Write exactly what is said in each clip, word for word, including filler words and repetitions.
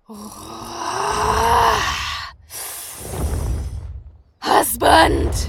Husband!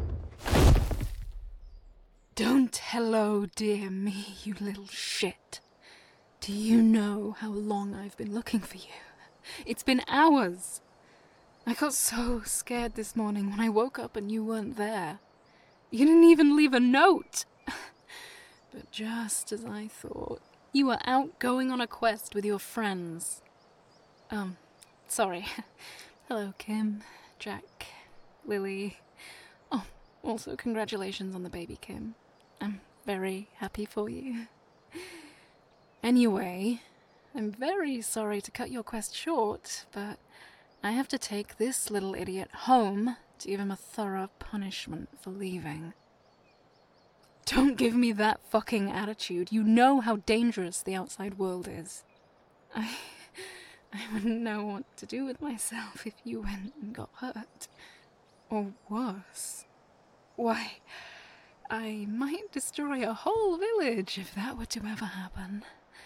Don't hello dear me, you little shit. Do you know how long I've been looking for you? It's been hours. I got so scared this morning when I woke up and you weren't there. You didn't even leave a note. But just as I thought, you were out going on a quest with your friends. Um, sorry. Hello, Kim, Jack, Lily. Oh, also congratulations on the baby, Kim. I'm very happy for you. Anyway, I'm very sorry to cut your quest short, but I have to take this little idiot home to give him a thorough punishment for leaving. Don't give me that fucking attitude. You know how dangerous the outside world is. I... I wouldn't know what to do with myself if you went and got hurt. Or worse. Why, I might destroy a whole village if that were to ever happen.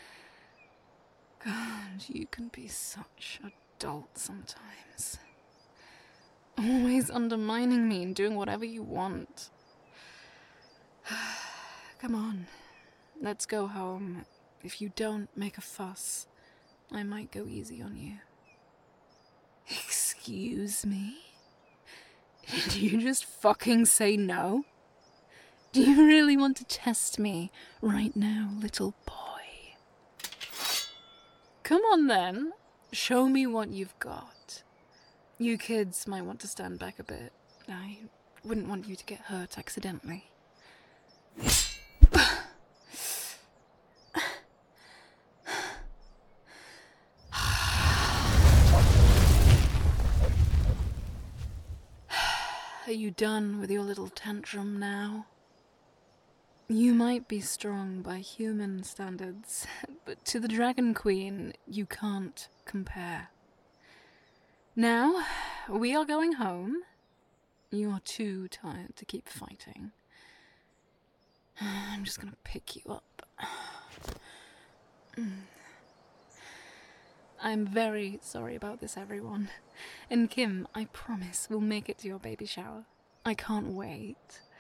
God, you can be such a dolt sometimes. Always undermining me and doing whatever you want. Come on, let's go home. If you don't make a fuss, I might go easy on you. Excuse me? Did you just fucking say no? Do you really want to test me right now, little boy? Come on then, show me what you've got. You kids might want to stand back a bit. I wouldn't want you to get hurt accidentally. Are you done with your little tantrum now? You might be strong by human standards, but to the Dragon Queen, you can't compare. Now, we are going home. You are too tired to keep fighting. I'm just gonna pick you up. I'm very sorry about this, everyone. And Kim, I promise we'll make it to your baby shower. I can't wait.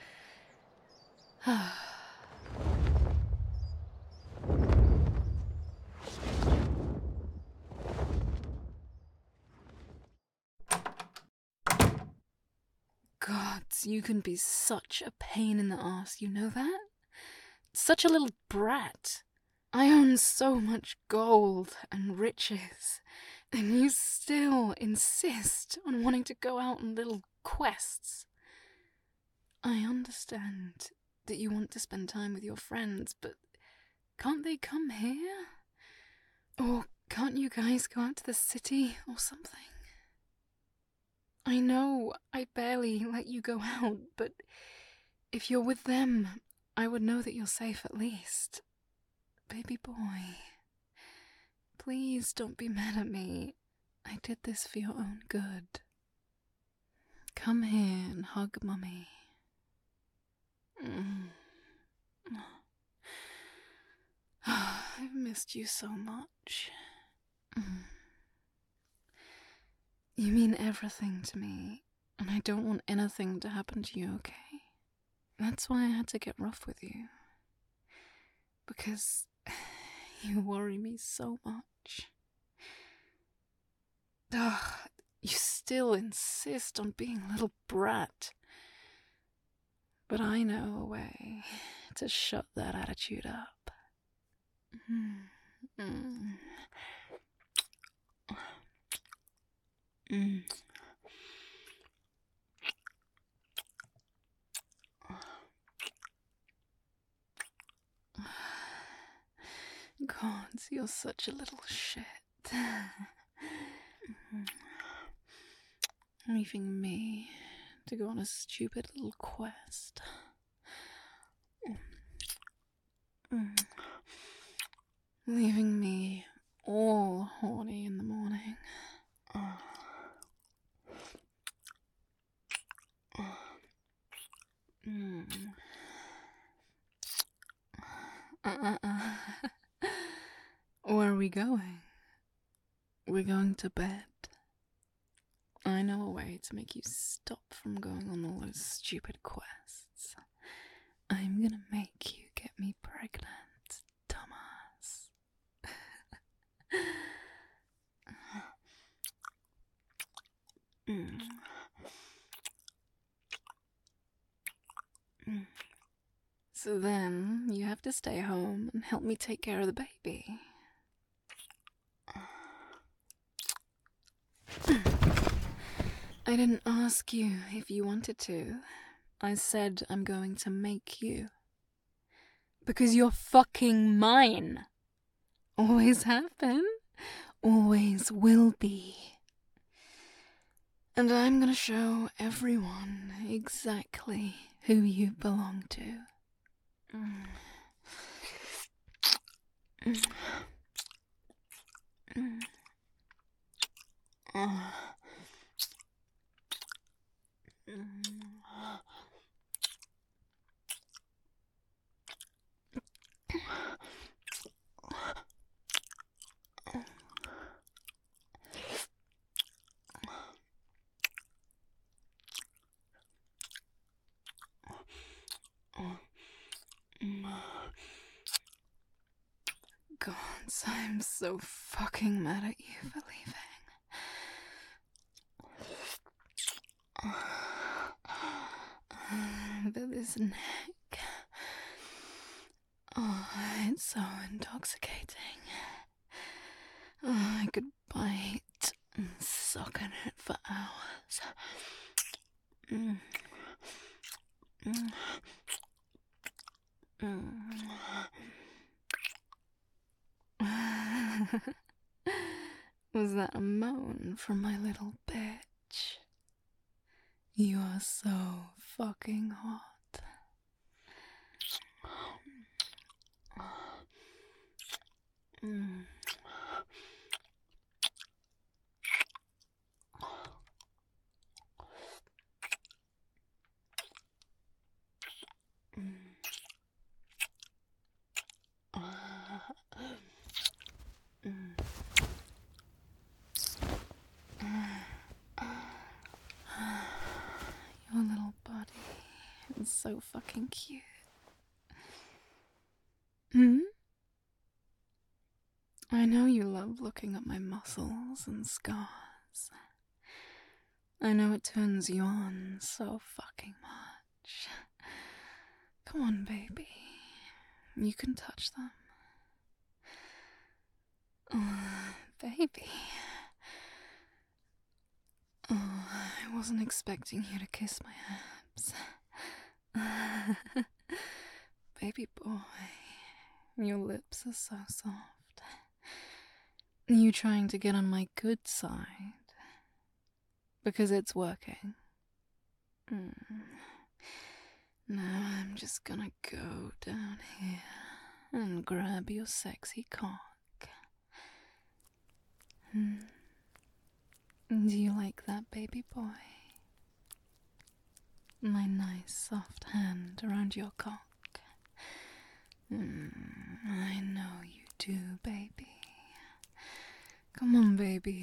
God, you can be such a pain in the ass, you know that? Such a little brat. I own so much gold and riches, and you still insist on wanting to go out on little quests. I understand that you want to spend time with your friends, but can't they come here? Or can't you guys go out to the city or something? I know I barely let you go out, but if you're with them, I would know that you're safe at least. Baby boy, please don't be mad at me. I did this for your own good. Come here and hug Mummy. Mm. I've missed you so much. Mm. You mean everything to me, and I don't want anything to happen to you, okay? That's why I had to get rough with you. Because you worry me so much. Ugh, you still insist on being a little brat. But I know a way to shut that attitude up. Mm. Mm. Mm. God, you're such a little shit. Leaving me to go on a stupid little quest. Leaving me all horny in the morning. Mm. Uh-uh-uh. Where are we going? we're going to bed. I know a way to make you stop from going on all those stupid quests. I'm gonna make you get me pregnant, dumbass. mm. Mm. So then, you have to stay home and help me take care of the baby. I didn't ask you if you wanted to. I said I'm going to make you. Because you're fucking mine. Always have been. Always will be. And I'm gonna show everyone exactly who you belong to. Mm. Mm. Mm. Oh. Mm. God, I'm so fucking mad at you for leaving. But this neck, oh, it's so intoxicating. Oh, I could bite and suck on it for hours. Mm. Mm. Mm. Was that a moan from my little bitch? You are so fucking hot. Mm. Mm. Mm. Your little body is so fucking cute. Hmm? I know you love looking at my muscles and scars. I know it turns you on so fucking much. Come on, baby. You can touch them. Oh, baby. Oh, I wasn't expecting you to kiss my abs. Baby boy, your lips are so soft. You trying to get on my good side? Because it's working. Mm. Now I'm just gonna go down here and grab your sexy cock. Hmm. Do you like that, baby boy? My nice soft hand around your cock. Mm, I know you do, baby. Come on, baby.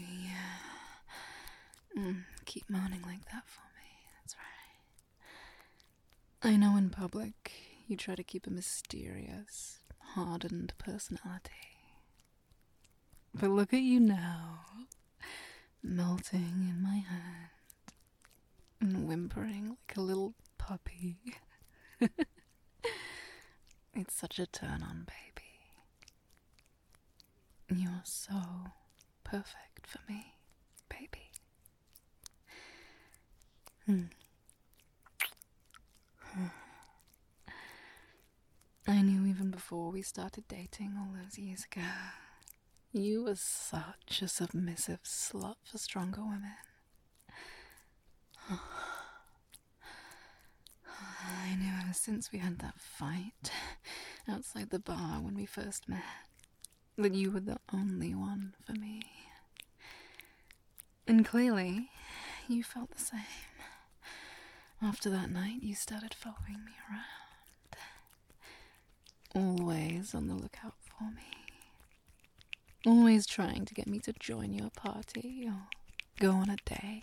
Mm, keep moaning like that for me. That's right. I know in public you try to keep a mysterious, hardened personality. But look at you now, melting in my hand and whimpering like a little puppy. It's such a turn on, baby. You're so perfect for me, baby. Hmm. I knew even before we started dating all those years ago, you were such a submissive slut for stronger women. I knew ever since we had that fight outside the bar when we first met that you were the only one for me. And clearly, you felt the same. After that night, you started following me around. Always on the lookout for me. Always trying to get me to join your party or go on a date.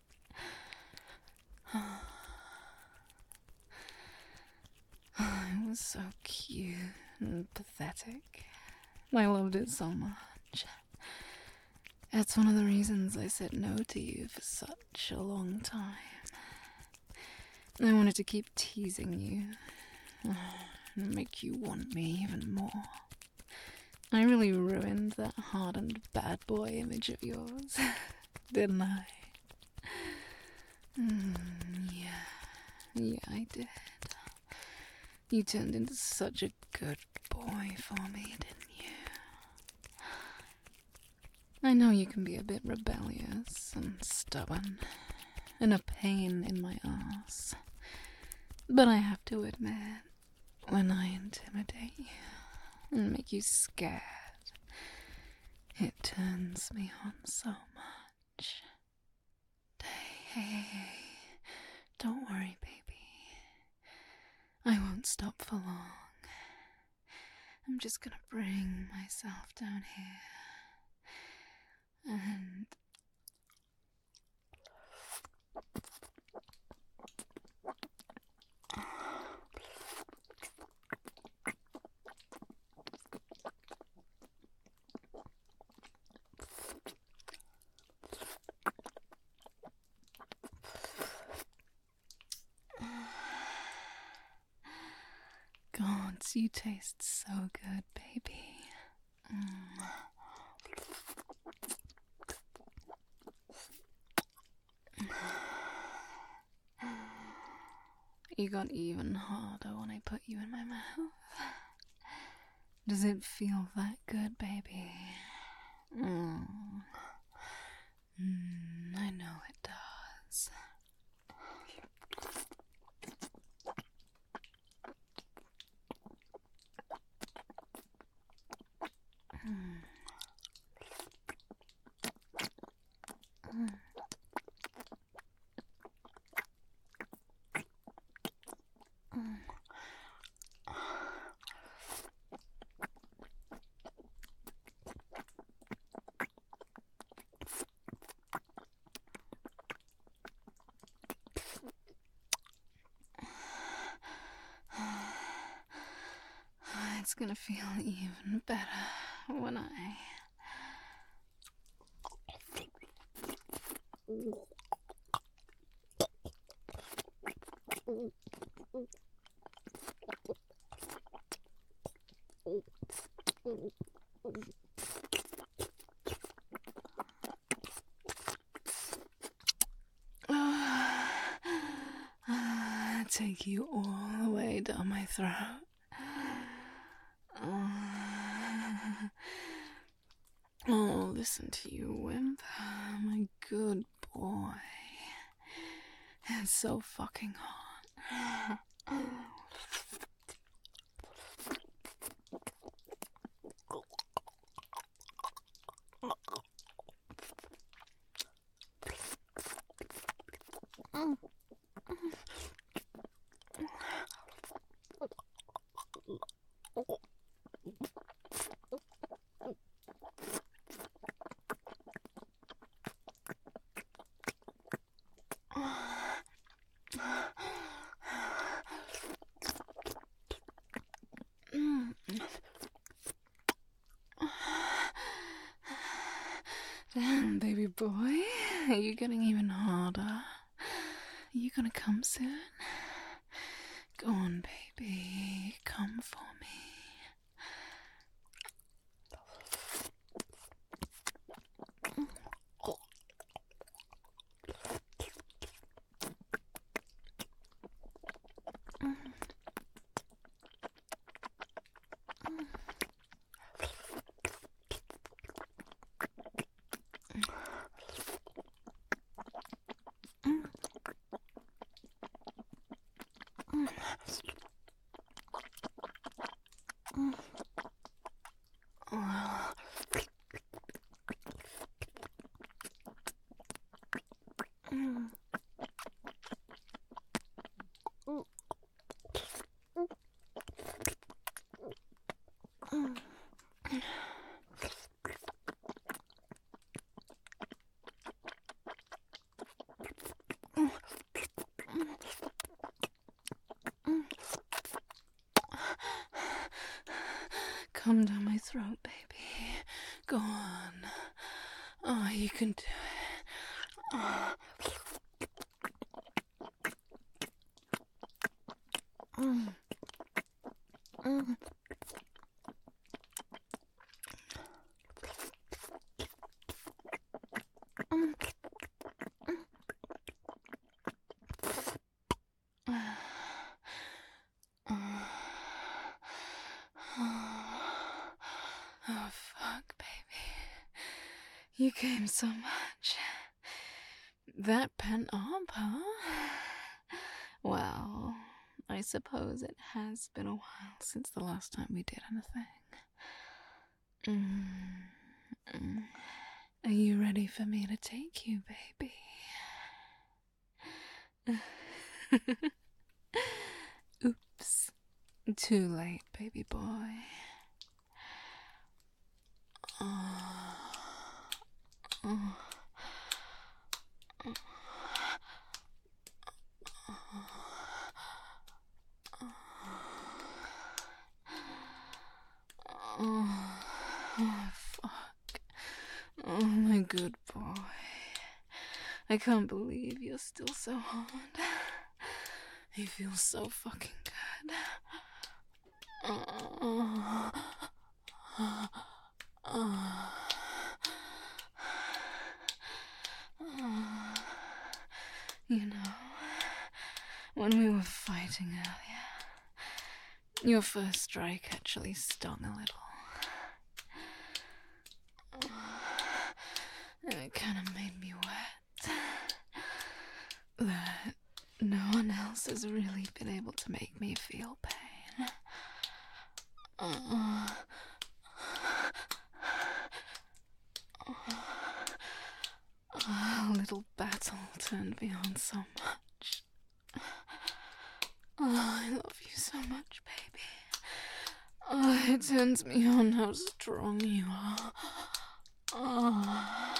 It was so cute and pathetic. I loved it so much. It's one of the reasons I said no to you for such a long time. I wanted to keep teasing you and make you want me even more. I really ruined that hardened bad boy image of yours, didn't I? Mm, yeah, yeah, I did. You turned into such a good boy for me, didn't you? I know you can be a bit rebellious and stubborn, and a pain in my ass. But I have to admit, when I intimidate you and make you scared, it turns me on so much. Hey, hey, hey, don't worry, baby. I won't stop for long. I'm just gonna bring myself down here and God, you taste so good, baby. Mm. You got even harder when I put you in my mouth. Does it feel that good, baby? Mm. Mm, I know it does. Mm. Mm. Mm. It's gonna feel even better when I... Take you all the way down my throat. Oh, listen to you whimper, my good boy. It's so fucking hot. Damn, baby boy, are you getting even harder? Are you gonna come soon? Go on, baby, come for me. Come down my throat, baby. Go on. Oh, you can do it. Oh. Mm. Mm. Mm. Oh, fuck, baby. You came so much. That pent up, huh? Well, I suppose it has been a while since the last time we did anything. Mm-mm. Are you ready for me to take you, baby? Oops. Too late, baby boy. Oh. Oh. Oh. Oh. Oh, fuck. Oh, my good boy. I can't believe you're still so hard. You feel so fucking good. Oh. Oh. Oh. You know, when we were fighting earlier, your first strike actually stung a little. It kind of made me wet. That no one else has really been able to make me feel pain. Uh, Our little battle turned me on so much. Oh, I love you so much, baby. Oh, it turns me on how strong you are. Oh.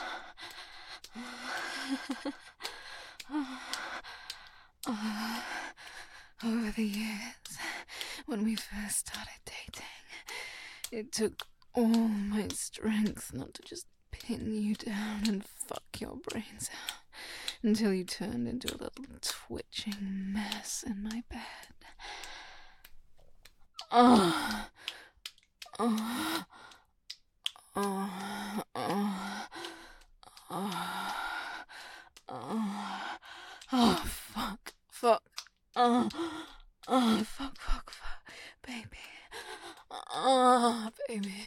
Oh. Over the years, when we first started dating, it took all my strength not to just pin you down and fuck your brains out until you turned into a little twitching mess in my bed. Oh. Oh. Oh. Oh. Oh. Oh. Oh, fuck. Fuck. Oh. Oh, fuck, fuck, fuck. Baby. Oh, baby.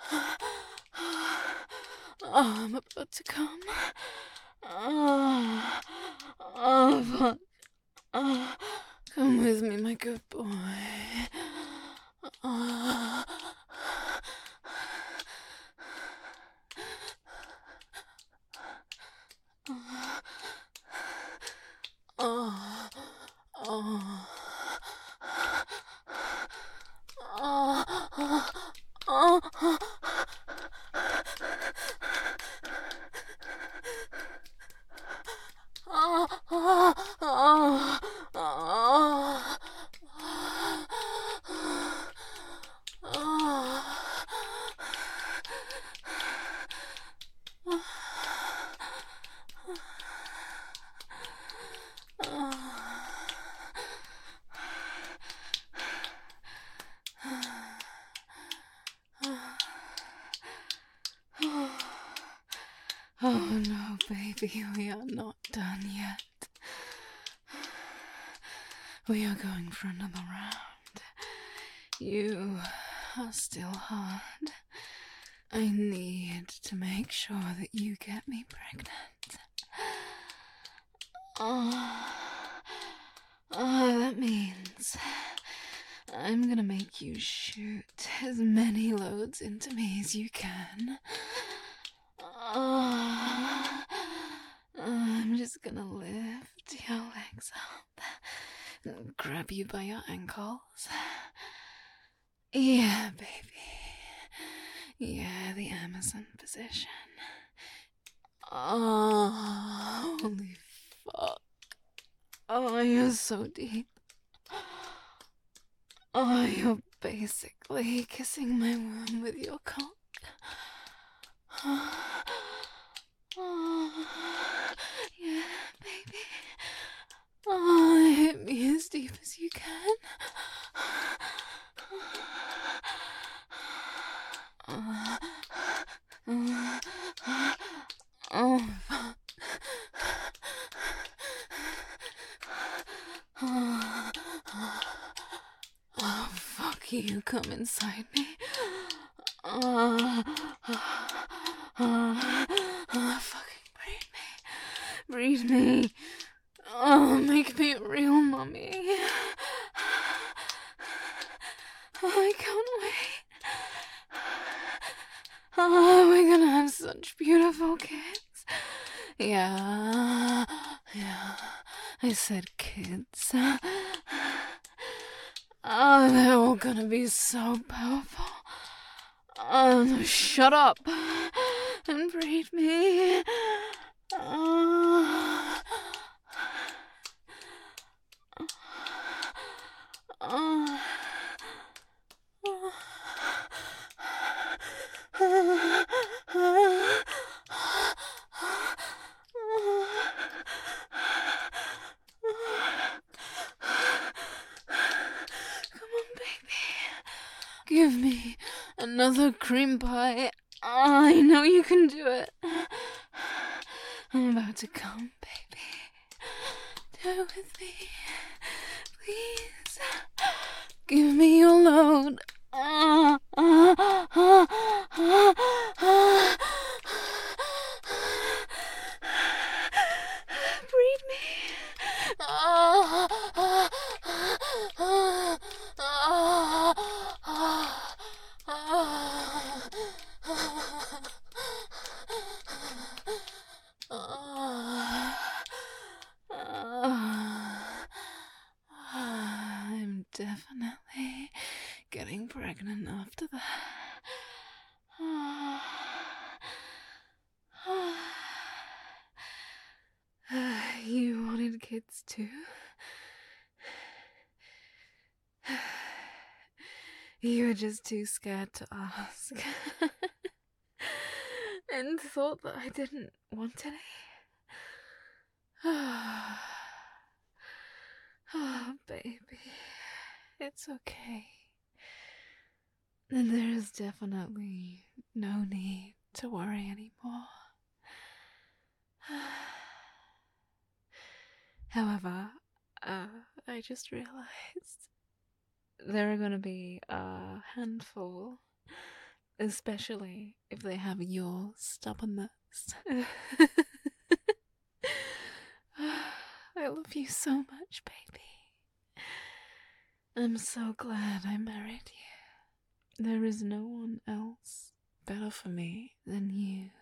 Oh, I'm about to come. Oh, oh, fuck. Oh, come with me, my good boy. Oh. Oh. Oh. Oh. Oh. Oh. Oh, oh, oh, oh, oh no, baby, we are not done yet. We are going for another round. You are still hard. I need to make sure that you get me pregnant. Oh, oh, that means I'm gonna make you shoot as many loads into me as you can. Oh, I'm just gonna lift your legs up and grab you by your ankles. Yeah, baby. Yeah, the Amazon position. Oh, holy fuck. so deep. Oh, you're basically kissing my womb with your cock. Oh, yeah, baby. Oh, hit me as deep as you can. Oh, oh, oh, fuck. Oh, oh, fuck you, come inside me. Oh, oh, oh, oh, fucking breathe me. Breathe me. Oh, make me real, mummy. Oh, I can't wait. Oh, we're gonna have such beautiful kids. Yeah, yeah, I said kids. Oh, they're all gonna be so powerful. Oh, no, shut up and breathe me. Oh, oh, oh. Come on, baby. Give me another cream pie. I know you can do it. I'm about to come, baby. Do it with me, please. Give me your load. Ah, ah, ah, ah, ah. Breathe me. Ah, ah, ah, ah, ah, ah, ah. I'm definitely getting pregnant after that. You wanted kids too? You were just too scared to ask. And thought that I didn't want any. Oh, baby. It's okay. And there is definitely no need to worry anymore. However, uh, I just realized there are gonna be a handful, especially if they have your stubbornness. I love you so much, baby. I'm so glad I married you. There is no one else better for me than you.